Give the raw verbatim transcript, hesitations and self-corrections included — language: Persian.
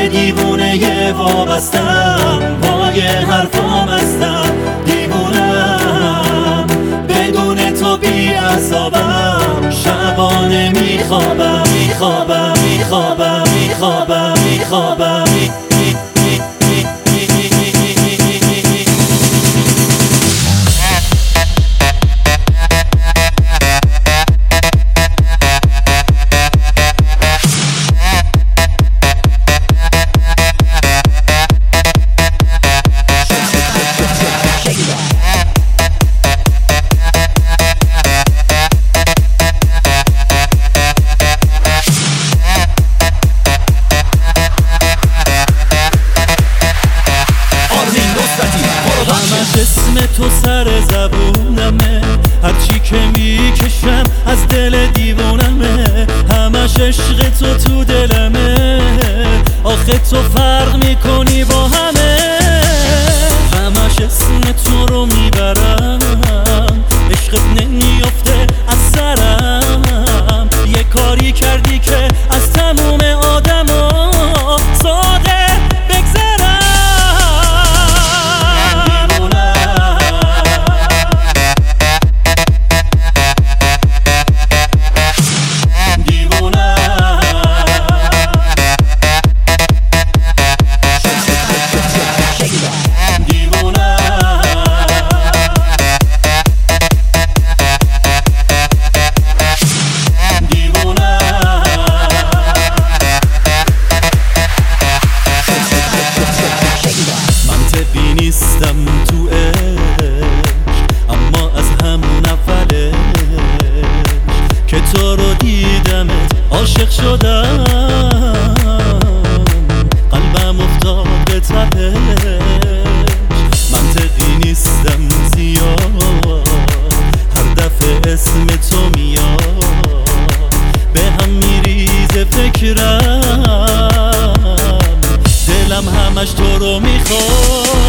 دیوونه وابستم، پای حرفام هستم دیوونم، بدون تو بی عذابم، شبانه میخوابم میخوابم میخوابم میخوابم میخوابم اسم تو سر زبونمه، هرچی که میکشم از دل دیوونمه، همش عشق تو تو دلمه، آخه تو فرق میکنی با همه، همش اسم تو رو میبرم، عشقت نمیافته از سرم، یه کاری کردی که از تموم آدما ساده نیستم تو عشق، اما از همون اولش که تو رو دیدمت عاشق شدم، قلبم افتاد به تپش، منطقی نیستم زیاد، هر دفعه اسم تو میاد به هم میریزه فکرم، دلم همش تو رو میخواد.